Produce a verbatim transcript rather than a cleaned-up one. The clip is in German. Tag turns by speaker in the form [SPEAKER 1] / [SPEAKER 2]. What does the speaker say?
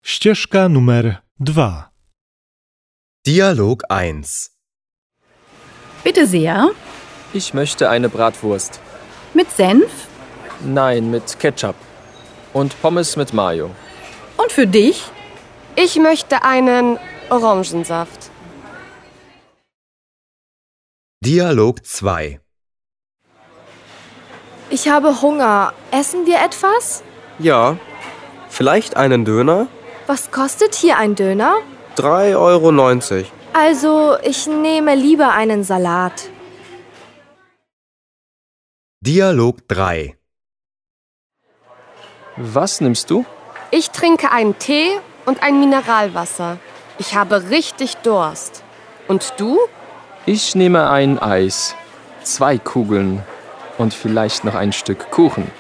[SPEAKER 1] Ścieżka numer dwa.
[SPEAKER 2] Dialog eins.
[SPEAKER 3] Bitte sehr.
[SPEAKER 4] Ich möchte eine Bratwurst.
[SPEAKER 3] Mit Senf?
[SPEAKER 4] Nein, mit Ketchup. Und Pommes mit Mayo.
[SPEAKER 3] Und für dich?
[SPEAKER 5] Ich möchte einen Orangensaft.
[SPEAKER 2] Dialog zwei.
[SPEAKER 5] Ich habe Hunger. Essen wir etwas?
[SPEAKER 6] Ja, vielleicht einen Döner?
[SPEAKER 5] Was kostet hier ein Döner?
[SPEAKER 6] drei Euro neunzig.
[SPEAKER 5] Also, ich nehme lieber einen Salat.
[SPEAKER 2] Dialog drei.
[SPEAKER 4] Was nimmst du?
[SPEAKER 5] Ich trinke einen Tee und ein Mineralwasser. Ich habe richtig Durst. Und du?
[SPEAKER 4] Ich nehme ein Eis, zwei Kugeln und vielleicht noch ein Stück Kuchen.